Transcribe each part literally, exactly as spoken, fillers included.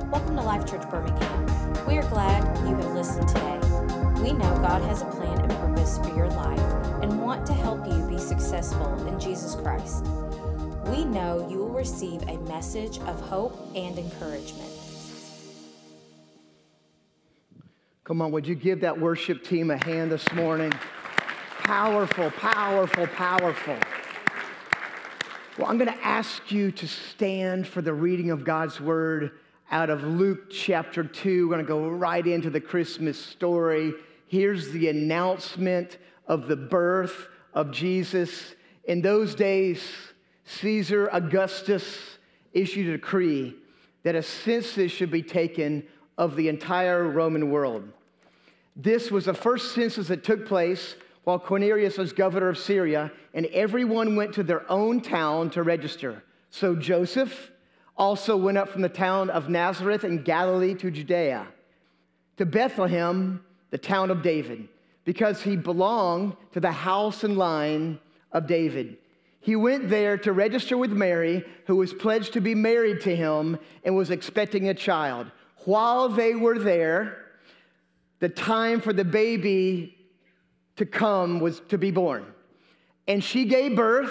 Welcome to Life Church Birmingham. We are glad you have listened today. We know God has a plan and purpose for your life and want to help you be successful in Jesus Christ. We know you will receive a message of hope and encouragement. Come on, would you give that worship team a hand this morning? Powerful, powerful, powerful. Well, I'm going to ask you to stand for the reading of God's word out of Luke chapter two. We're going to go right into the Christmas story. Here's the announcement of the birth of Jesus. In those days, Caesar Augustus issued a decree that a census should be taken of the entire Roman world. This was the first census that took place while Quirinius was governor of Syria, and everyone went to their own town to register. So Joseph also went up from the town of Nazareth in Galilee to Judea, to Bethlehem, the town of David, because he belonged to the house and line of David. He went there to register with Mary, who was pledged to be married to him and was expecting a child. While they were there, the time for the baby to come was to be born. And she gave birth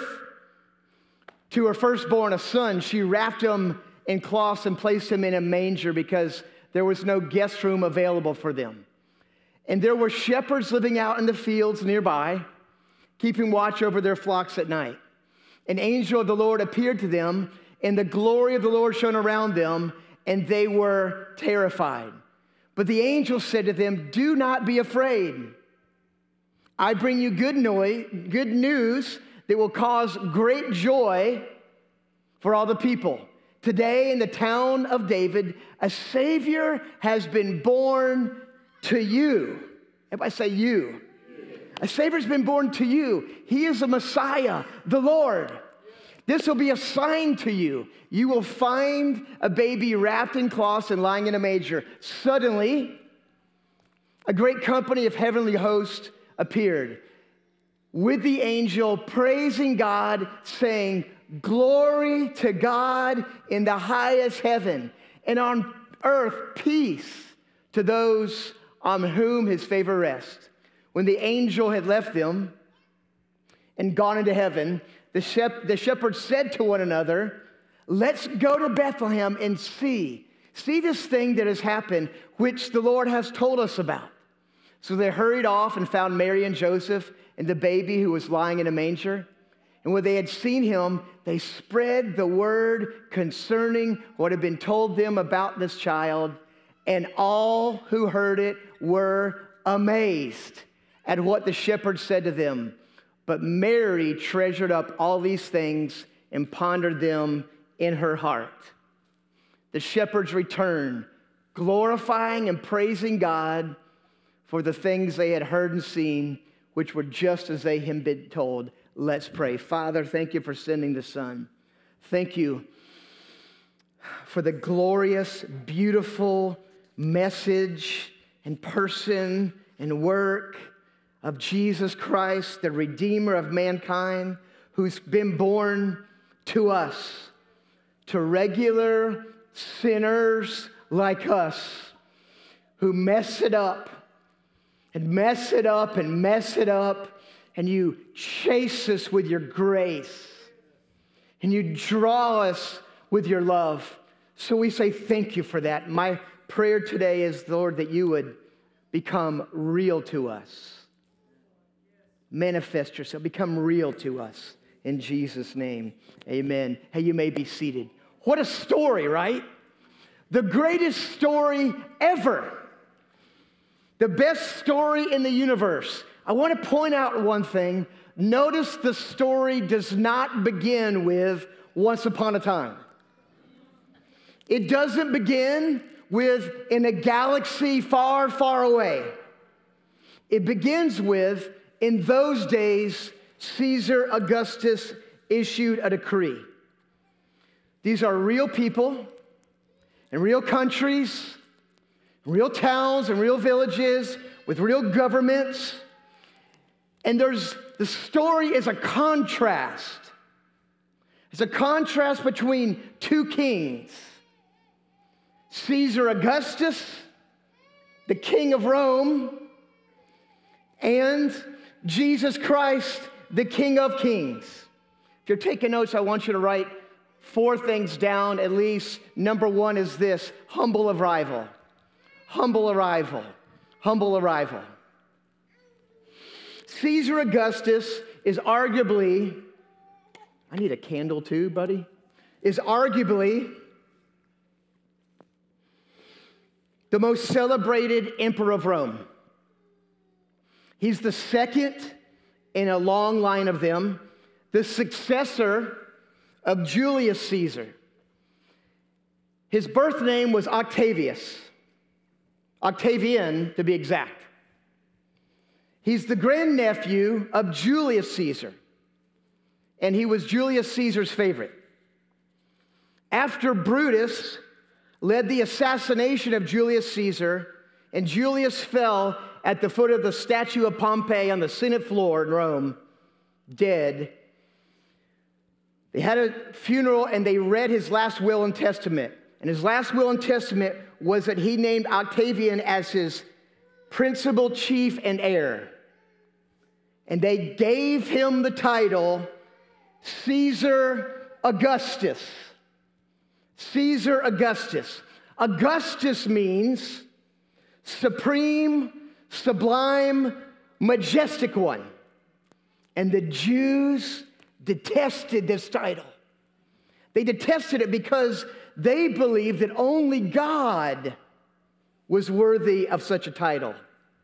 to her firstborn, a son. She wrapped him in cloths and placed him in a manger because there was no guest room available for them. And there were shepherds living out in the fields nearby, keeping watch over their flocks at night. An angel of the Lord appeared to them, and the glory of the Lord shone around them, and they were terrified. But the angel said to them, "Do not be afraid. I bring you good noise, good news that will cause great joy for all the people. Today in the town of David, a Savior has been born to you." Everybody say you. A Savior has been born to you. He is the Messiah, the Lord. This will be a sign to you. You will find a baby wrapped in cloths and lying in a manger. Suddenly, a great company of heavenly hosts appeared with the angel, praising God, saying, "Glory to God in the highest heaven, and on earth peace to those on whom his favor rests." When the angel had left them and gone into heaven, the, shep- the shepherds said to one another, "Let's go to Bethlehem and see, see this thing that has happened, which the Lord has told us about." So they hurried off and found Mary and Joseph and the baby who was lying in a manger. And when they had seen him, they spread the word concerning what had been told them about this child. And all who heard it were amazed at what the shepherds said to them. But Mary treasured up all these things and pondered them in her heart. The shepherds returned, glorifying and praising God for the things they had heard and seen, which were just as they had been told. Let's pray. Father, thank you for sending the Son. Thank you for the glorious, beautiful message and person and work of Jesus Christ, the Redeemer of mankind, who's been born to us, to regular sinners like us who mess it up and mess it up and mess it up, and you chase us with your grace, and you draw us with your love. So we say thank you for that. My prayer today is, Lord, that you would become real to us. Manifest yourself, become real to us. In Jesus' name, amen. Hey, you may be seated. What a story, right? The greatest story ever. The best story in the universe. I want to point out one thing. Notice the story does not begin with once upon a time. It doesn't begin with in a galaxy far, far away. It begins with, in those days, Caesar Augustus issued a decree. These are real people in real countries, real towns and real villages with real governments. And there's the story is a contrast. It's a contrast between two kings. Caesar Augustus, the king of Rome, and Jesus Christ, the King of Kings. If you're taking notes, I want you to write four things down at least. Number one is this: humble arrival. Humble arrival. Humble arrival. Caesar Augustus is arguably, I need a candle too, buddy, is arguably the most celebrated emperor of Rome. He's the second in a long line of them, the successor of Julius Caesar. His birth name was Octavius, Octavian to be exact. He's the grandnephew of Julius Caesar, and he was Julius Caesar's favorite. After Brutus led the assassination of Julius Caesar, and Julius fell at the foot of the statue of Pompey on the Senate floor in Rome, dead, they had a funeral and they read his last will and testament. And his last will and testament was that he named Octavian as his principal chief and heir. And they gave him the title Caesar Augustus. Caesar Augustus. Augustus means supreme, sublime, majestic one. And the Jews detested this title. They detested it because they believed that only God was worthy of such a title.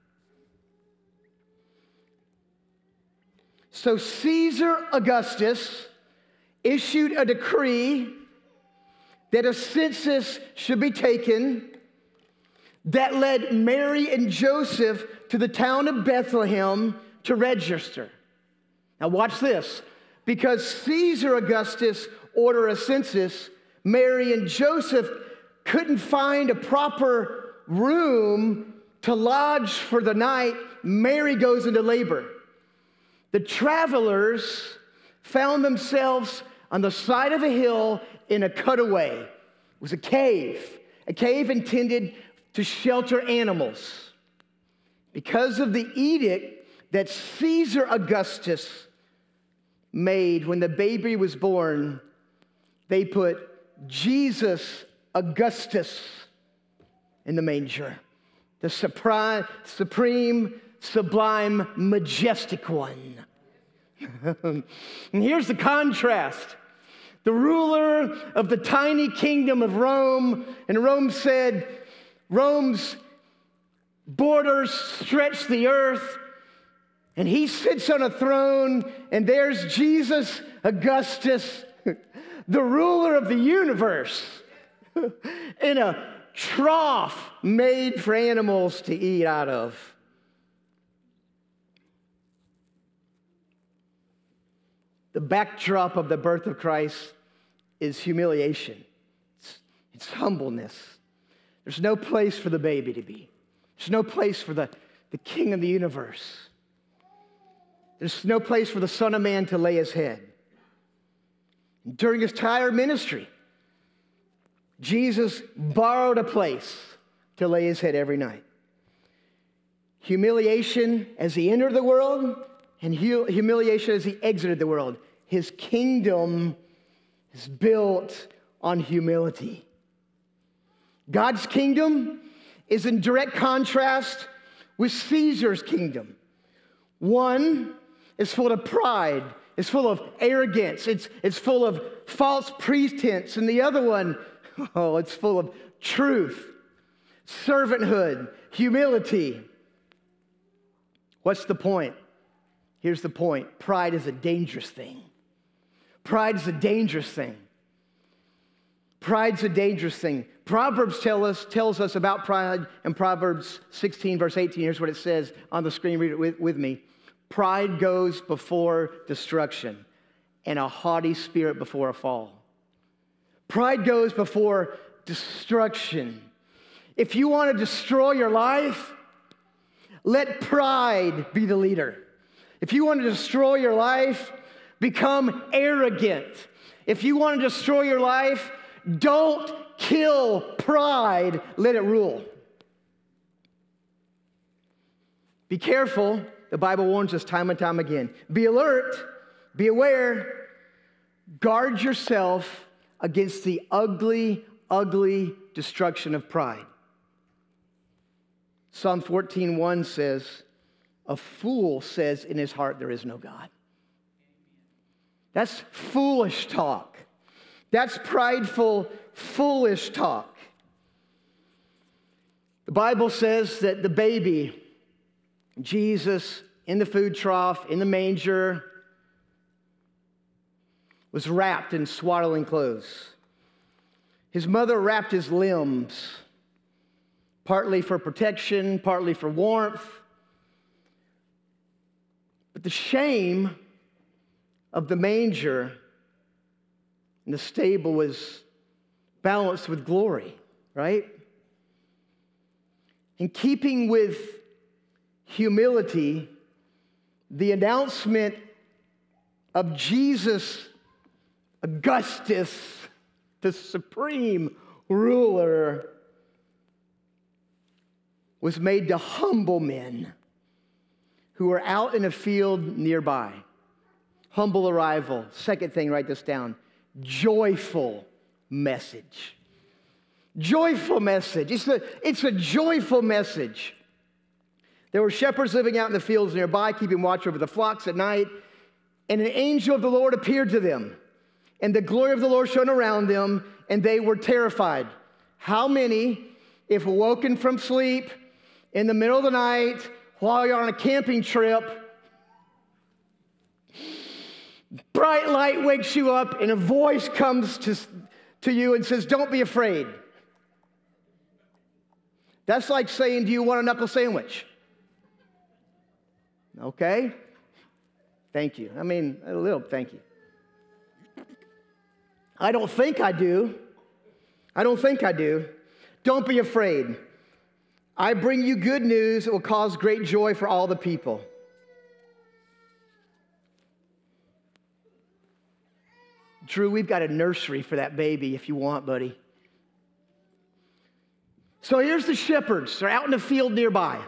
So Caesar Augustus issued a decree that a census should be taken that led Mary and Joseph to the town of Bethlehem to register. Now watch this. Because Caesar Augustus ordered a census, Mary and Joseph couldn't find a proper room to lodge for the night. Mary goes into labor. The travelers found themselves on the side of a hill in a cutaway. It was a cave, a cave intended to shelter animals. Because of the edict that Caesar Augustus made when the baby was born, they put Jesus Augustus in the manger, the supri- supreme, sublime, majestic one. And here's the contrast. The ruler of the tiny kingdom of Rome, and Rome said, Rome's borders stretch the earth, and he sits on a throne, and there's Jesus Augustus, the ruler of the universe, in a trough made for animals to eat out of. The backdrop of the birth of Christ is humiliation. It's, it's humbleness. There's no place for the baby to be. There's no place for the, the king of the universe. There's no place for the Son of Man to lay his head. During his entire ministry, Jesus borrowed a place to lay his head every night. Humiliation as he entered the world, and humiliation as he exited the world. His kingdom is built on humility. God's kingdom is in direct contrast with Caesar's kingdom. One is full of pride, it's full of arrogance, it's, it's full of false pretense, and the other one, oh, it's full of truth, servanthood, humility. What's the point? Here's the point. Pride is a dangerous thing. Pride is a dangerous thing. Pride's a dangerous thing. Proverbs tell us, tells us about pride in Proverbs sixteen, verse eighteen. Here's what it says on the screen. Read it with, with me. Pride goes before destruction, and a haughty spirit before a fall. Pride goes before destruction. If you want to destroy your life, let pride be the leader. If you want to destroy your life, become arrogant. If you want to destroy your life, don't kill pride, let it rule. Be careful. The Bible warns us time and time again. Be alert. Be aware. Guard yourself against the ugly, ugly destruction of pride. Psalm fourteen one says, a fool says in his heart there is no God. That's foolish talk. That's prideful, foolish talk. The Bible says that the baby, Jesus, in the food trough, in the manger, was wrapped in swaddling clothes. His mother wrapped his limbs, partly for protection, partly for warmth. But the shame of the manger and the stable was balanced with glory, right? In keeping with humility, the announcement of Jesus Augustus, the supreme ruler, was made to humble men who were out in a field nearby. Humble arrival. Second thing, write this down. Joyful message. Joyful message. It's a, it's a joyful message. There were shepherds living out in the fields nearby, keeping watch over the flocks at night, and an angel of the Lord appeared to them, and the glory of the Lord shone around them, and they were terrified. How many, if awoken from sleep in the middle of the night while you're on a camping trip, bright light wakes you up and a voice comes to, to you and says, don't be afraid. That's like saying, do you want a knuckle sandwich? Okay. Thank you. I mean, a little thank you. I don't think I do. I don't think I do. Don't be afraid. I bring you good news that will cause great joy for all the people. Drew, we've got a nursery for that baby if you want, buddy. So here's the shepherds. They're out in the field nearby.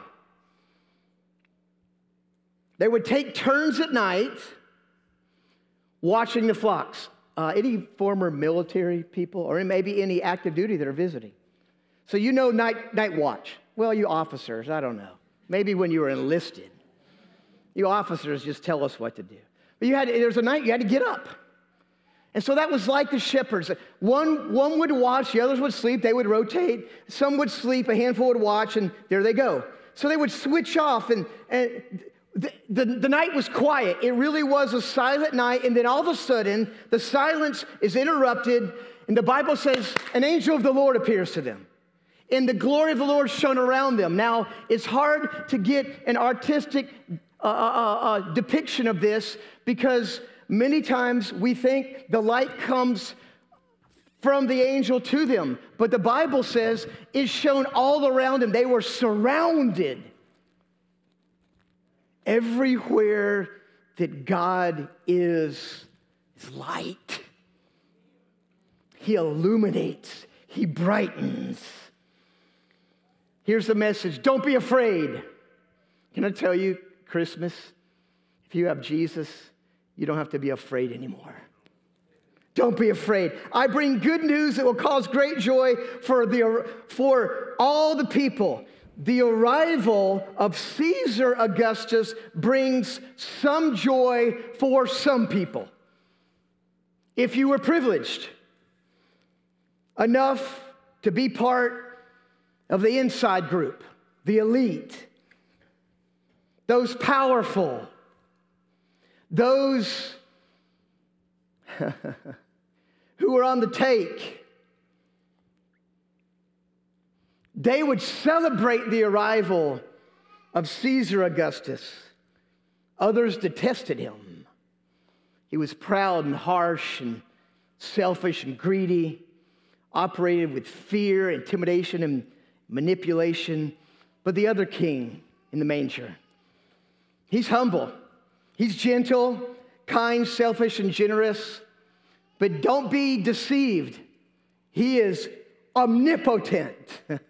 They would take turns at night watching the flocks. Uh, any former military people or maybe any active duty that are visiting. So you know night, night watch. Well, you officers, I don't know. Maybe when you were enlisted. You officers just tell us what to do. But you had, there was a night you had to get up. And so that was like the shepherds. One, one would watch, the others would sleep, they would rotate. Some would sleep, a handful would watch, and there they go. So they would switch off, and, and the, the, the night was quiet. It really was a silent night, and then all of a sudden, the silence is interrupted, and the Bible says, an angel of the Lord appears to them. And the glory of the Lord shone around them. Now, it's hard to get an artistic uh, uh, uh, depiction of this because many times we think the light comes from the angel to them. But the Bible says it's shone all around them. They were surrounded. Everywhere that God is, is light. He illuminates. He brightens. Here's the message. Don't be afraid. Can I tell you, Christmas, if you have Jesus, you don't have to be afraid anymore. Don't be afraid. I bring good news that will cause great joy for, the, for all the people. The arrival of Caesar Augustus brings some joy for some people. If you were privileged enough to be part of the inside group, the elite, those powerful, those who were on the take, they would celebrate the arrival of Caesar Augustus. Others detested him. He was proud and harsh and selfish and greedy, operated with fear, intimidation, and manipulation. But the other king in the manger, he's humble. He's gentle, kind, selfish, and generous. But don't be deceived. He is omnipotent.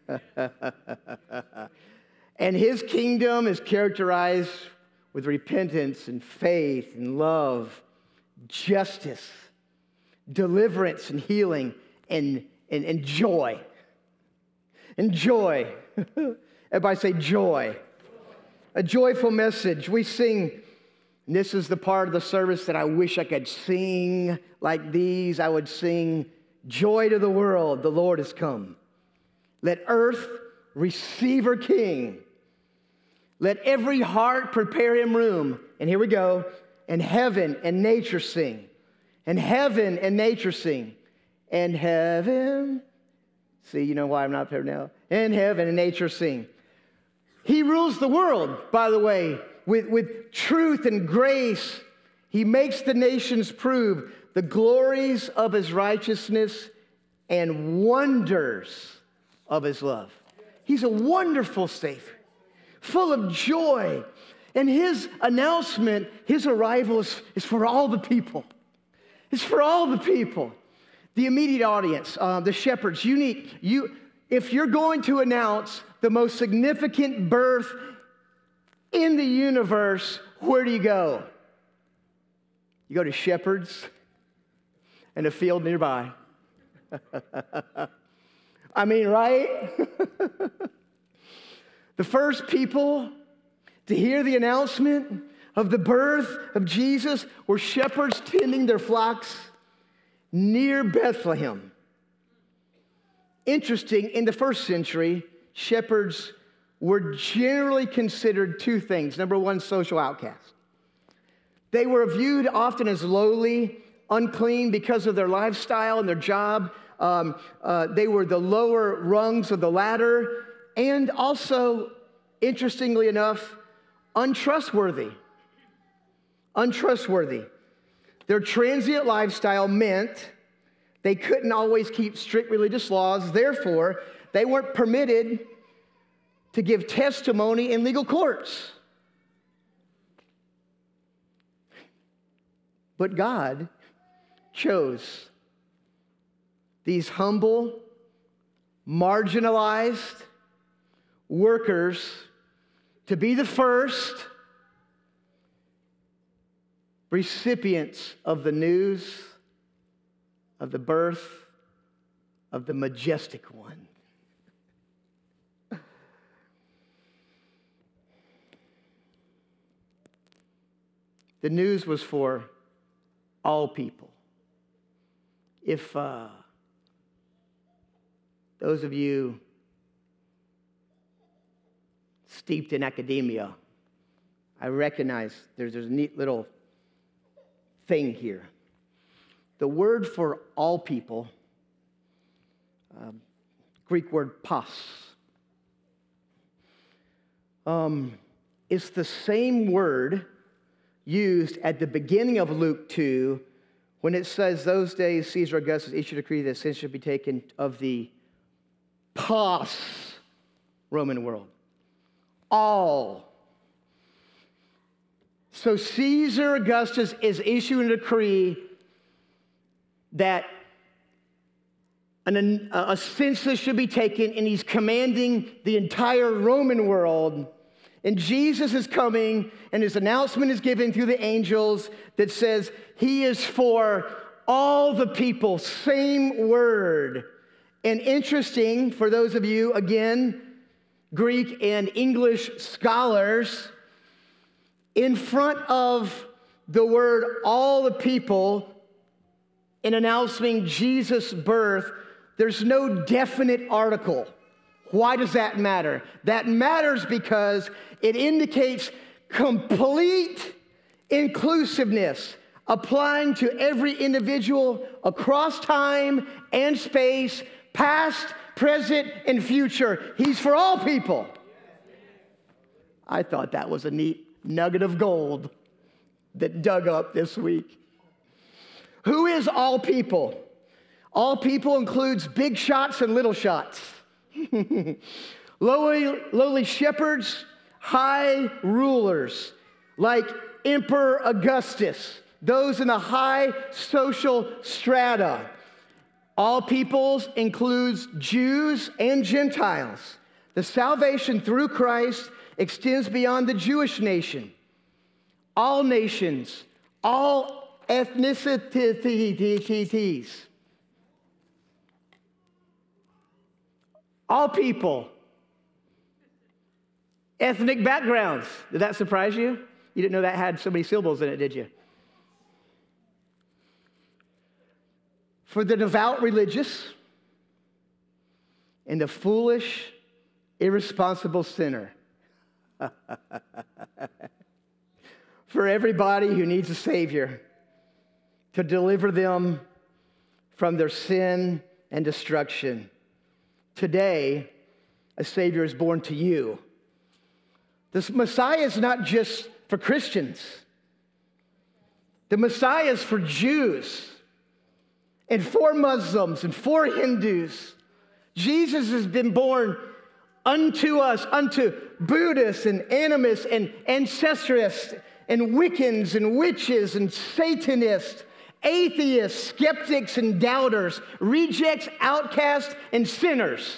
And his kingdom is characterized with repentance and faith and love, justice, deliverance and healing, and, and, and joy. And joy. Everybody say joy. A joyful message. We sing, and this is the part of the service that I wish I could sing like these. I would sing, joy to the world, the Lord has come. Let earth receive her King. Let every heart prepare him room. And here we go. And heaven and nature sing. And heaven and nature sing. And heaven. See, you know why I'm not there now. And heaven and nature sing. He rules the world, by the way, with, with truth and grace. He makes the nations prove the glories of his righteousness and wonders of his love. He's a wonderful Savior, full of joy. And his announcement, his arrival is, is for all the people. It's for all the people. The immediate audience, uh, the shepherds, you need, you, if you're going to announce the most significant birth in the universe, where do you go? You go to shepherds and a field nearby. I mean, right? The first people to hear the announcement of the birth of Jesus were shepherds tending their flocks near Bethlehem. Interesting, in the first century, shepherds were generally considered two things. Number one, social outcasts. They were viewed often as lowly, unclean because of their lifestyle and their job. Um, uh, they were the lower rungs of the ladder, and also, interestingly enough, untrustworthy. Untrustworthy. Their transient lifestyle meant they couldn't always keep strict religious laws. Therefore, they weren't permitted to give testimony in legal courts. But God chose these humble, marginalized workers to be the first recipients of the news of the birth of the majestic one. The news was for all people. If uh, those of you steeped in academia, I recognize there's, there's a neat little thing here. The word for all people, um, Greek word pas, um, is the same word used at the beginning of Luke two when it says, those days Caesar Augustus issued a decree that sin should be taken of the pos Roman world. All. So Caesar Augustus is issuing a decree that an, a census should be taken, and he's commanding the entire Roman world. And Jesus is coming, and his announcement is given through the angels that says he is for all the people, same word. And interesting, for those of you, again, Greek and English scholars, in front of the word all the people, in announcing Jesus' birth, there's no definite article. Why does that matter? That matters because it indicates complete inclusiveness, applying to every individual across time and space, past, present, and future. He's for all people. I thought that was a neat nugget of gold that dug up this week. Who is all people? All people includes big shots and little shots. lowly, lowly shepherds, high rulers, like Emperor Augustus, those in the high social strata. All peoples includes Jews and Gentiles. The salvation through Christ extends beyond the Jewish nation. All nations, all ethnicities, all people, ethnic backgrounds. Did that surprise you? You didn't know that had so many syllables in it, did you? For the devout religious and the foolish, irresponsible sinner. For everybody who needs a Savior to deliver them from their sin and destruction. Today, a Savior is born to you. This Messiah is not just for Christians. The Messiah is for Jews and for Muslims and for Hindus. Jesus has been born unto us, unto Buddhists and animists and ancestrists and Wiccans and witches and Satanists, atheists, skeptics and doubters, rejects, outcasts, and sinners.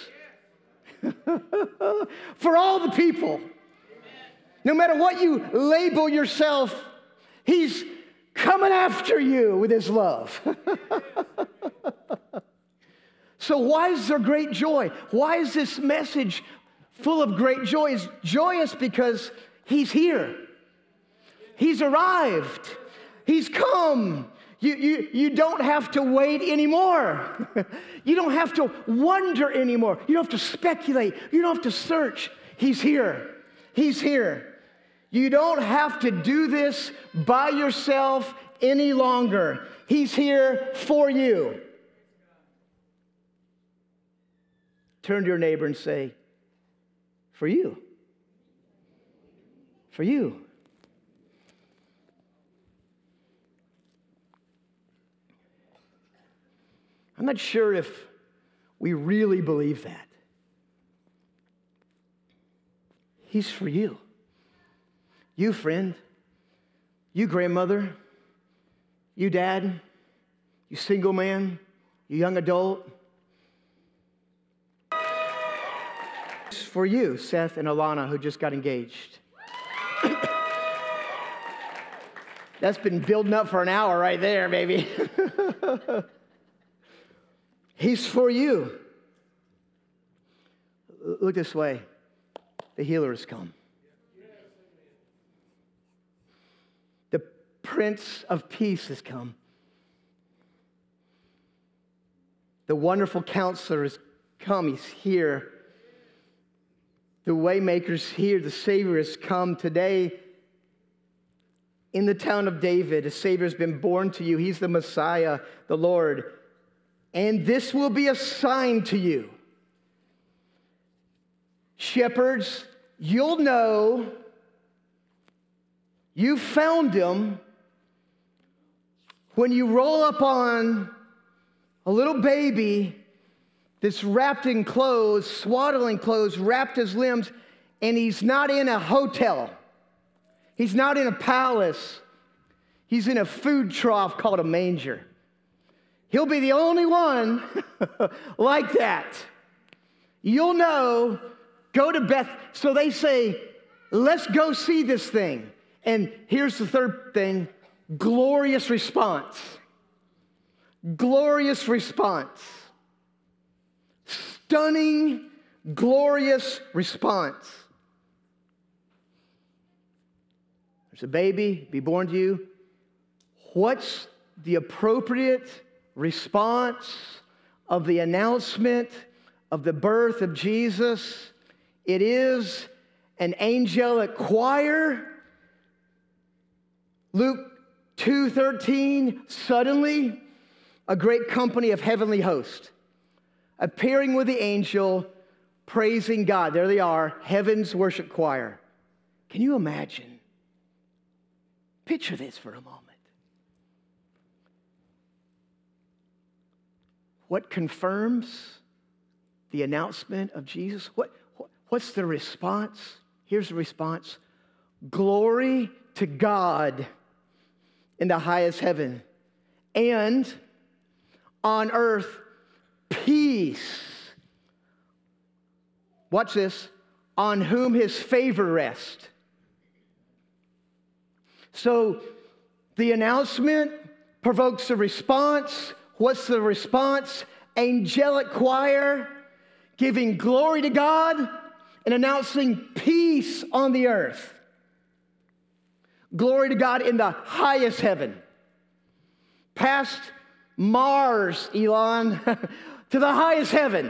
For all the people. No matter what you label yourself, He's coming after you with His love. So why is there great joy? Why is this message full of great joy? It's joyous because He's here. He's arrived. He's come. You, you, you don't have to wait anymore. You don't have to wonder anymore. You don't have to speculate. You don't have to search. He's here. He's here. You don't have to do this by yourself any longer. He's here for you. Turn to your neighbor and say, for you. For you. I'm not sure if we really believe that. He's for you. You, friend. You, grandmother. You, dad. You, single man. You, young adult. It's for you, Seth and Alana, who just got engaged. That's been building up for an hour right there, baby. He's for you. Look this way. The healer has come. The Prince of Peace has come. The wonderful Counselor has come. He's here. The Waymaker's here. The Savior has come today. In the town of David, a Savior has been born to you. He's the Messiah, the Lord. And this will be a sign to you. Shepherds, you'll know you found Him when you roll up on a little baby that's wrapped in clothes, swaddling clothes, wrapped his limbs, and he's not in a hotel. He's not in a palace. He's in a food trough called a manger. He'll be the only one like that. You'll know, go to Beth. So they say, let's go see this thing. And here's the third thing, glorious response. Glorious response. Stunning, glorious response. There's a baby, be born to you. What's the appropriate response of the announcement of the birth of Jesus? It is an angelic choir. Luke two thirteen, suddenly a great company of heavenly hosts appearing with the angel, praising God. There they are, heaven's worship choir. Can you imagine? Picture this for a moment. What confirms the announcement of Jesus? What, what, what's the response? Here's the response. Glory to God in the highest heaven, and on earth, peace. Watch this. On whom his favor rests. So the announcement provokes a response. What's the response? Angelic choir giving glory to God and announcing peace on the earth. Glory to God in the highest heaven. Past Mars, Elon, to the highest heaven.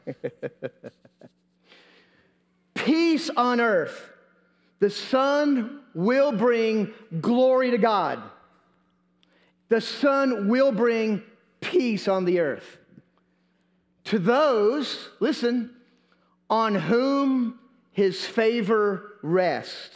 Peace on earth. The Son will bring glory to God. The Son will bring peace on the earth. To those, listen, on whom his favor rests.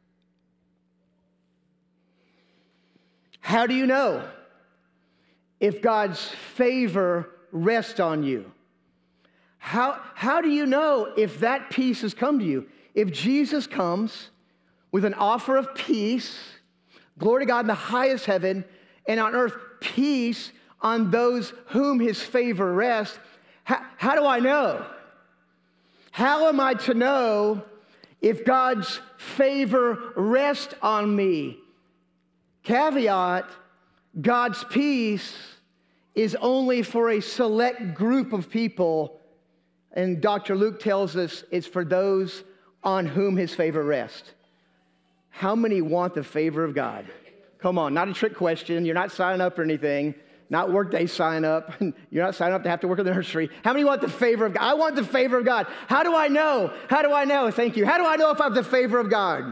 How do you know if God's favor rests on you? How, how do you know if that peace has come to you? If Jesus comes with an offer of peace, glory to God in the highest heaven, and on earth peace on those whom his favor rests, how, how do I know? How am I to know if God's favor rests on me? Caveat, God's peace is only for a select group of people, and Doctor Luke tells us it's for those on whom his favor rests. How many want the favor of God? Come on, not a trick question. You're not signing up or anything. Not workday sign up. You're not signing up to have to work in the nursery. How many want the favor of God? I want the favor of God. How do I know? How do I know? Thank you. How do I know if I have the favor of God?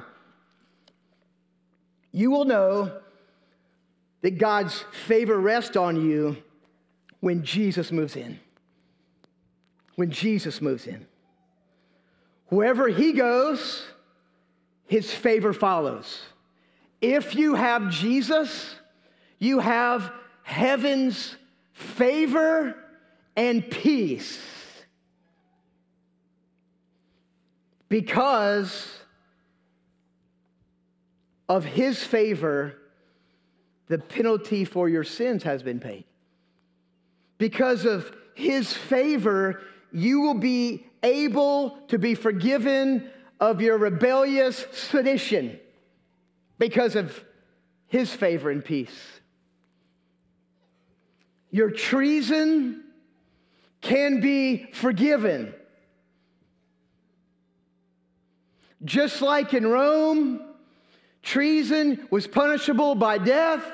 You will know that God's favor rests on you when Jesus moves in. When Jesus moves in. Wherever he goes, his favor follows. If you have Jesus, you have heaven's favor and peace. Because of his favor, the penalty for your sins has been paid. Because of his favor, you will be able to be forgiven of your rebellious sedition because of his favor and peace. Your treason can be forgiven. Just like in Rome, treason was punishable by death.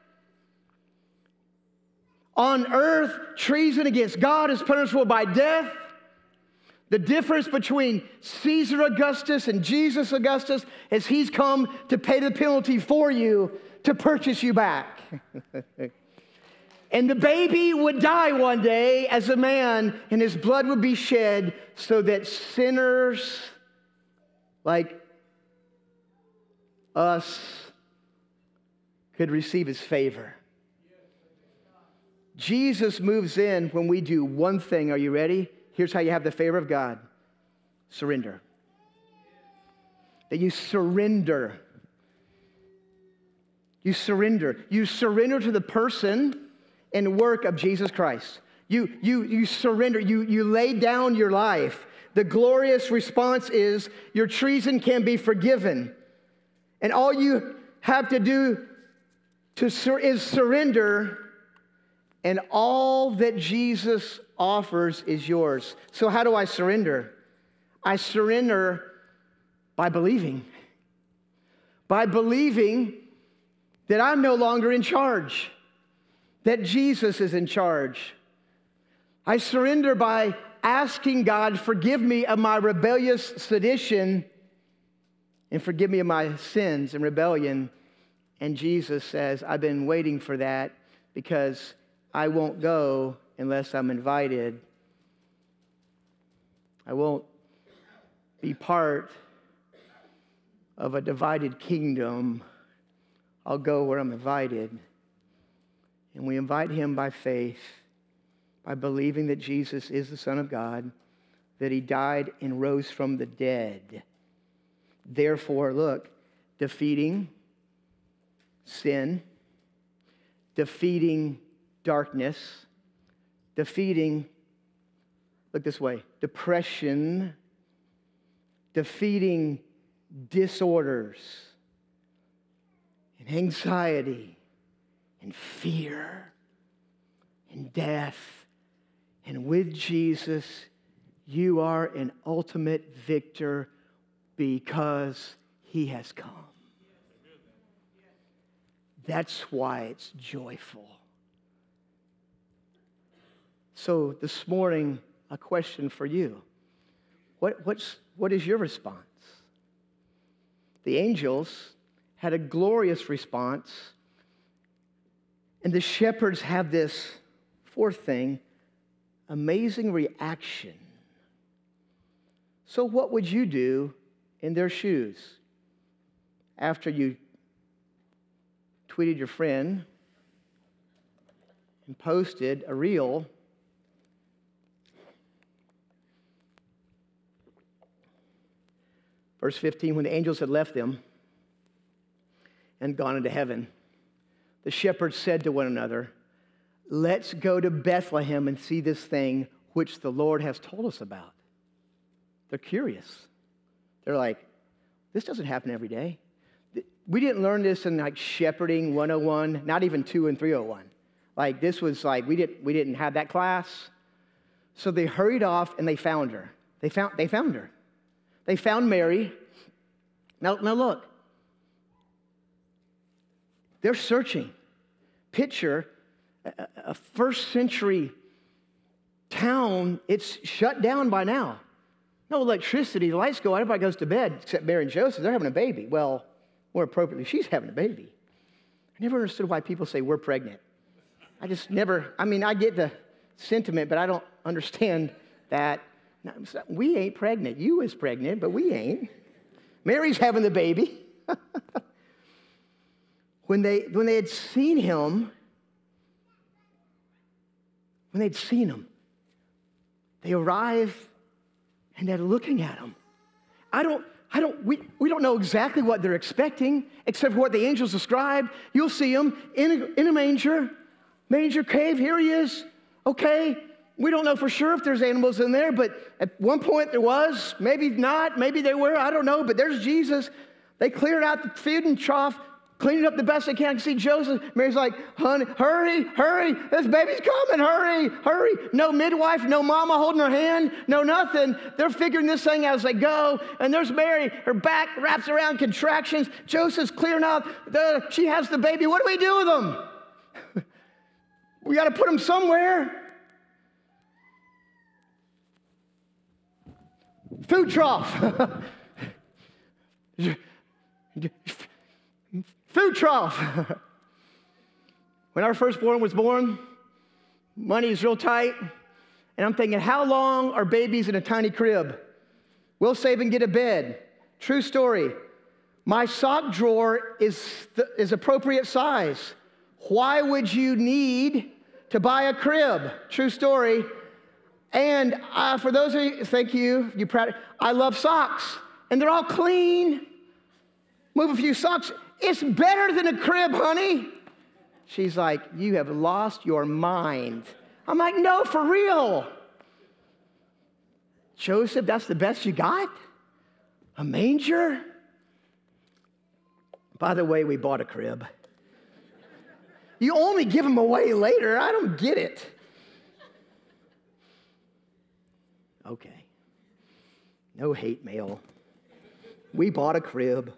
On earth, treason against God is punishable by death. The difference between Caesar Augustus and Jesus Augustus is he's come to pay the penalty for you to purchase you back. And the baby would die one day as a man, and his blood would be shed so that sinners like us could receive his favor. Jesus moves in when we do one thing. Are you ready? Here's how you have the favor of God. Surrender. That you surrender. You surrender. You surrender to the person and work of Jesus Christ. You, you, you surrender. You, you lay down your life. The glorious response is your treason can be forgiven. And all you have to do to sur- is surrender, and all that Jesus offers is yours. So how do I surrender? I surrender by believing. By believing that I'm no longer in charge, that Jesus is in charge. I surrender by asking God, forgive me of my rebellious sedition and forgive me of my sins and rebellion. And Jesus says, I've been waiting for that because I won't go unless I'm invited. I won't be part of a divided kingdom. I'll go where I'm invited. And we invite him by faith, by believing that Jesus is the Son of God, that he died and rose from the dead. Therefore, look, defeating sin, defeating darkness, defeating Look this way. Depression, defeating disorders, and anxiety, and fear, and death. And with Jesus, you are an ultimate victor because he has come. That's why it's joyful. So this morning, a question for you. What, what's, what is your response? The angels had a glorious response, and the shepherds have this fourth thing, amazing reaction. So what would you do in their shoes after you tweeted your friend and posted a reel? Verse fifteen, when the angels had left them and gone into heaven, the shepherds said to one another, let's go to Bethlehem and see this thing which the Lord has told us about. They're curious. They're like, this doesn't happen every day. We didn't learn this in like shepherding one oh one, not even two and three oh one. Like this was like, we didn't, we didn't have that class. So they hurried off and they found her. They found, they found her. They found Mary. Now, now look. They're searching. Picture a, a first century town. It's shut down by now. No electricity. The lights go out. Everybody goes to bed except Mary and Joseph. They're having a baby. Well, more appropriately, she's having a baby. I never understood why people say we're pregnant. I just never, I mean, I get the sentiment, but I don't understand that. No, we ain't pregnant. You is pregnant, but we ain't. Mary's having the baby. when they when they had seen him, when they'd seen him, they arrive and they're looking at him. I don't, I don't, we, we don't know exactly what they're expecting, except for what the angels described. You'll see him in a, in a manger, manger cave. Here he is. Okay. We don't know for sure if there's animals in there, but at one point there was. Maybe not. Maybe they were. I don't know. But there's Jesus. They cleared out the feeding trough, cleaned it up the best they can. I can see Joseph. Mary's like, honey, hurry, hurry. This baby's coming. Hurry, hurry. No midwife, no mama holding her hand, no nothing. They're figuring this thing out as they go. And there's Mary. Her back wraps around contractions. Joseph's clearing out. The, she has the baby. What do we do with them? We got to put them somewhere. Food trough. Food trough. When our firstborn was born, money is real tight. And I'm thinking, how long are babies in a tiny crib? We'll save and get a bed. True story. My sock drawer is, the, is appropriate size. Why would you need to buy a crib? True story. And uh, for those of you, thank you, you proud. I love socks, and they're all clean. Move a few socks. It's better than a crib, honey. She's like, you have lost your mind. I'm like, no, for real. Joseph, that's the best you got? A manger? By the way, we bought a crib. You only give them away later. I don't get it. Okay. No hate mail. We bought a crib.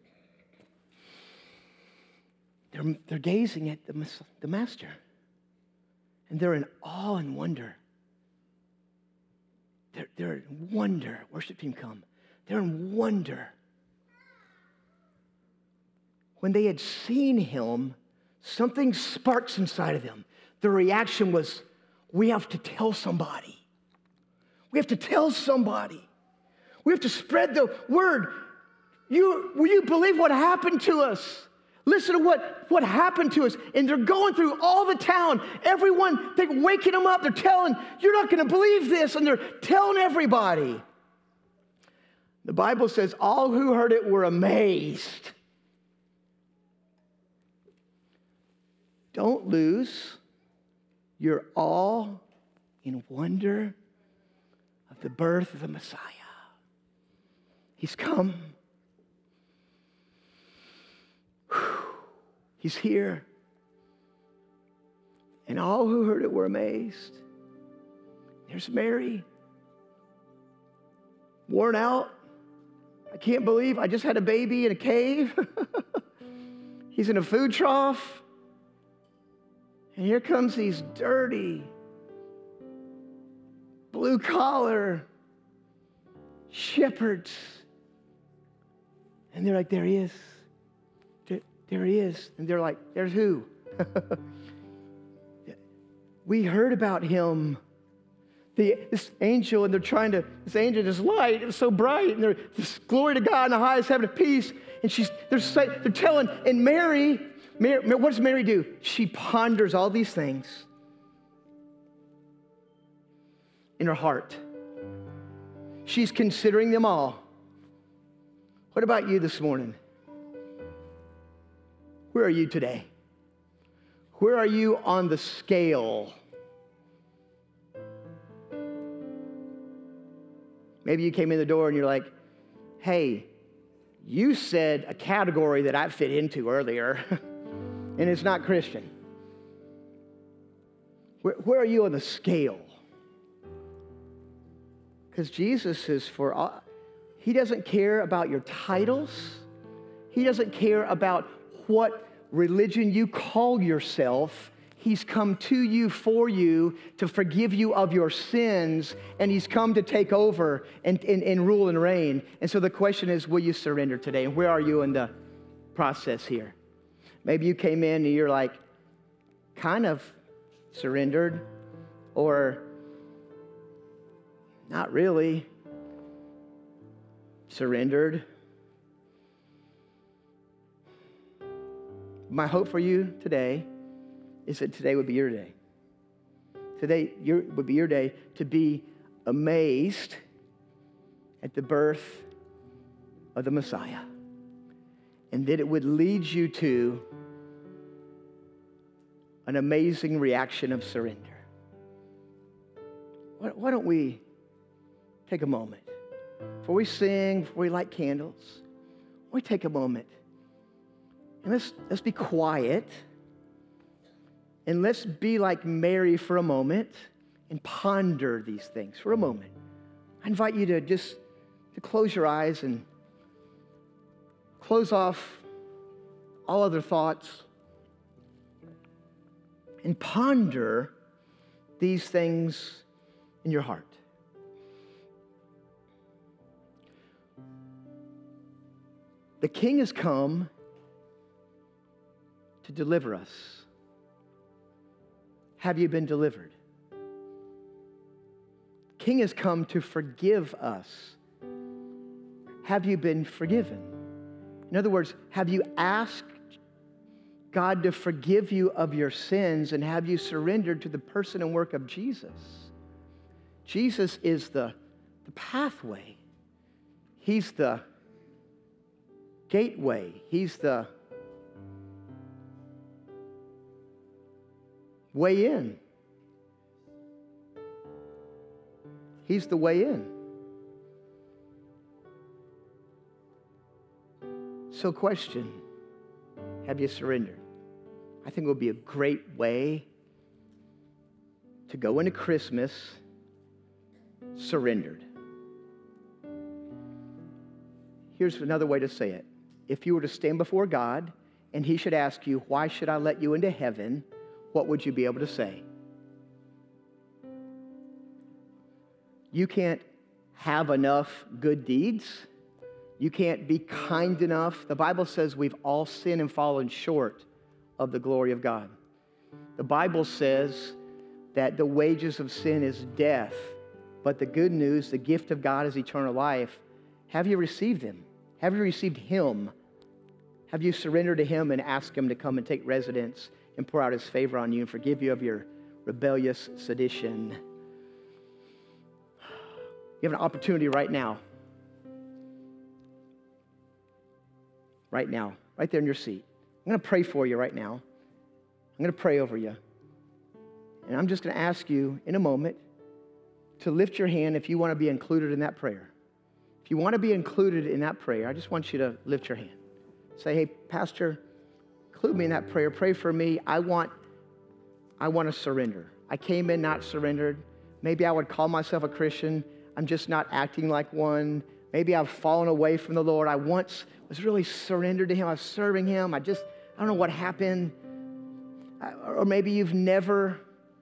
They're, they're gazing at the, the master. And they're in awe and wonder. They're, they're in wonder. Worship team, come. They're in wonder. When they had seen him, something sparks inside of them. The reaction was, we have to tell somebody. We have to tell somebody. We have to spread the word. You, will you believe what happened to us? Listen to what, what happened to us. And they're going through all the town. Everyone, they're waking them up. They're telling, you're not going to believe this. And they're telling everybody. The Bible says all who heard it were amazed. Don't lose your awe in wonder the birth of the Messiah. He's come. He's here. And all who heard it were amazed. There's Mary, worn out. I can't believe I just had a baby in a cave. He's in a food trough. And here comes these dirty, blue-collar shepherds. And they're like, there he is. There, there he is. And they're like, there's who? We heard about him. The, this angel, and they're trying to, this angel, this light, it was so bright, and they're, this glory to God in the highest heaven of peace. And she's, they're, say, they're telling, and Mary, Mary, what does Mary do? She ponders all these things in her heart. She's considering them all. What about you this morning? Where are you today? Where are you on the scale? Maybe you came in the door and you're like, hey, you said a category that I fit into earlier, and it's not Christian. Where, where are you on the scale? Because Jesus is for all, he doesn't care about your titles. He doesn't care about what religion you call yourself. He's come to you for you to forgive you of your sins, and he's come to take over and, and, and rule and reign. And so the question is, will you surrender today? And where are you in the process here? Maybe you came in and you're like, kind of surrendered, or not really surrendered. My hope for you today is that today would be your day. Today your, would be your day to be amazed at the birth of the Messiah. And that it would lead you to an amazing reaction of surrender. Why, why don't we take a moment? Before we sing, before we light candles, why don't we take a moment and let's, let's be quiet. And let's be like Mary for a moment and ponder these things for a moment. I invite you to just to close your eyes and close off all other thoughts and ponder these things in your heart. The King has come to deliver us. Have you been delivered? King has come to forgive us. Have you been forgiven? In other words, have you asked God to forgive you of your sins, and have you surrendered to the person and work of Jesus? Jesus is the, the pathway. He's the gateway. He's the way in. He's the way in. So question, have you surrendered? I think it would be a great way to go into Christmas surrendered. Here's another way to say it. If you were to stand before God and he should ask you, why should I let you into heaven? What would you be able to say? You can't have enough good deeds. You can't be kind enough. The Bible says we've all sinned and fallen short of the glory of God. The Bible says that the wages of sin is death, but the good news, the gift of God is eternal life. Have you received him? Have you received him? Have you surrendered to him and asked him to come and take residence and pour out his favor on you and forgive you of your rebellious sedition? You have an opportunity right now. Right now, right there in your seat. I'm going to pray for you right now. I'm going to pray over you. And I'm just going to ask you in a moment to lift your hand if you want to be included in that prayer. If you want to be included in that prayer, I just want you to lift your hand. Say, hey, Pastor, include me in that prayer. Pray for me. I want, I want to surrender. I came in not surrendered. Maybe I would call myself a Christian. I'm just not acting like one. Maybe I've fallen away from the Lord. I once was really surrendered to Him. I was serving Him. I just, I don't know what happened. Or maybe you've never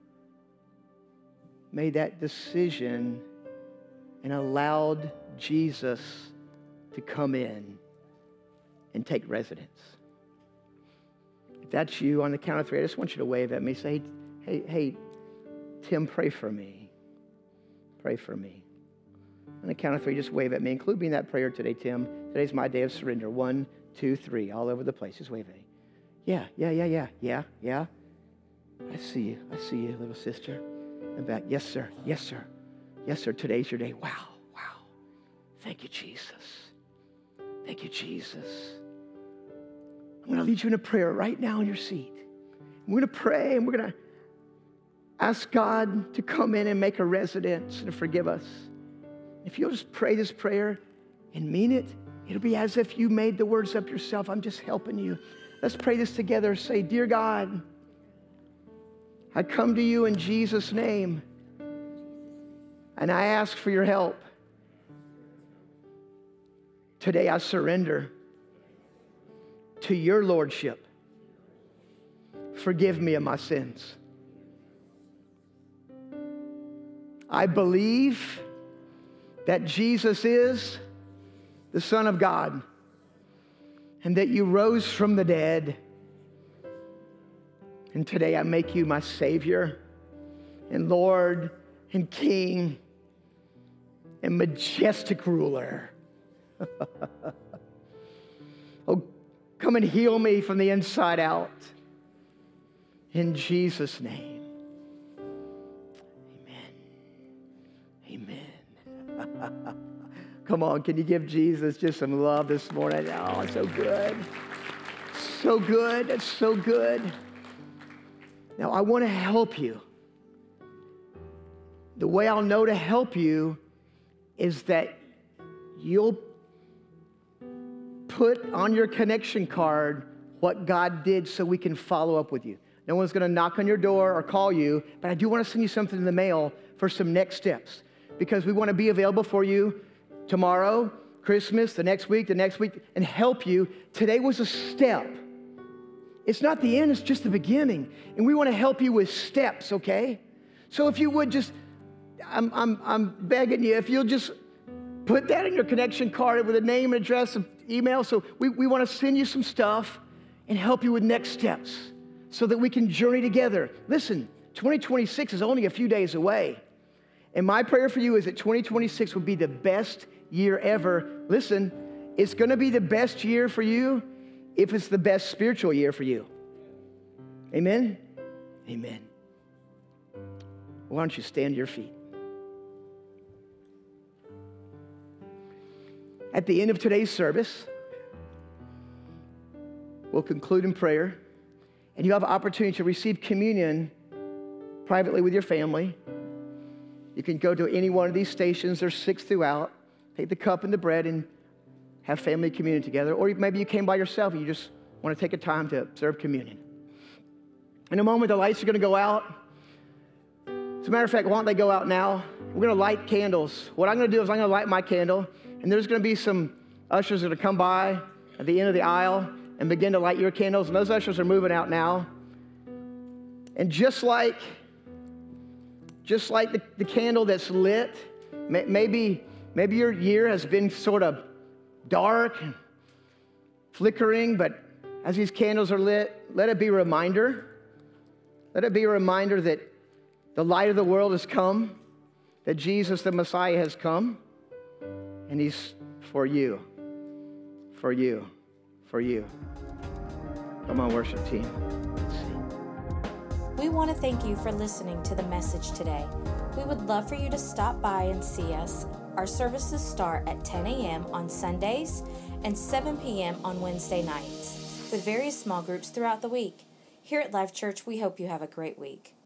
made that decision and allowed Jesus to come in and take residence. If that's you, on the count of three, I just want you to wave at me. Say, hey, hey, Tim, pray for me. Pray for me. On the count of three, just wave at me. Include me in that prayer today, Tim. Today's my day of surrender. One, two, three, all over the place. Just wave at me. Yeah, yeah, yeah, yeah, yeah, yeah. I see you. I see you, little sister. In back. Yes, sir. Yes, sir. Yes, sir. Today's your day. Wow. Wow. Thank you, Jesus. Thank you, Jesus. I'm going to lead you in a prayer right now in your seat. We're going to pray and we're going to ask God to come in and make a residence and to forgive us. If you'll just pray this prayer and mean it, it'll be as if you made the words up yourself. I'm just helping you. Let's pray this together. Say, dear God, I come to you in Jesus' name, and I ask for your help. Today I surrender to your lordship. Forgive me of my sins. I believe that Jesus is the Son of God and that you rose from the dead. And today I make you my Savior and Lord and King and majestic ruler. Oh, come and heal me from the inside out. In Jesus' name. Amen. Amen. Come on, can you give Jesus just some love this morning? Oh, it's so good. So good. It's so good. Now, I want to help you. The way I'll know to help you is that you'll put on your connection card what God did so we can follow up with you. No one's going to knock on your door or call you, but I do want to send you something in the mail for some next steps because we want to be available for you tomorrow, Christmas, the next week, the next week, and help you. Today was a step. It's not the end, it's just the beginning. And we want to help you with steps, okay? So if you would just, I'm, I'm, I'm begging you, if you'll just put that in your connection card with a name, address, and email. So we, we want to send you some stuff and help you with next steps so that we can journey together. Listen, twenty twenty-six is only a few days away. And my prayer for you is that twenty twenty-six will be the best year ever. Listen, it's going to be the best year for you if it's the best spiritual year for you. Amen? Amen. Why don't you stand to your feet? At the end of today's service, we'll conclude in prayer, and you have an opportunity to receive communion privately with your family. You can go to any one of these stations. There's six throughout. Take the cup and the bread and have family communion together. Or maybe you came by yourself and you just want to take a time to observe communion. In a moment, the lights are going to go out. As a matter of fact, why don't they go out now? We're going to light candles. What I'm going to do is I'm going to light my candle, and there's going to be some ushers that are going to come by at the end of the aisle and begin to light your candles. And those ushers are moving out now. And just like, just like the, the candle that's lit, maybe, maybe your year has been sort of dark and flickering, but as these candles are lit, let it be a reminder. Let it be a reminder that the light of the world has come, that Jesus, the Messiah, has come, and He's for you, for you, for you. Come on, worship team. Let's see. We want to thank you for listening to the message today. We would love for you to stop by and see us. Our services start at ten a.m. on Sundays and seven p.m. on Wednesday nights, with various small groups throughout the week. Here at Life Church, we hope you have a great week.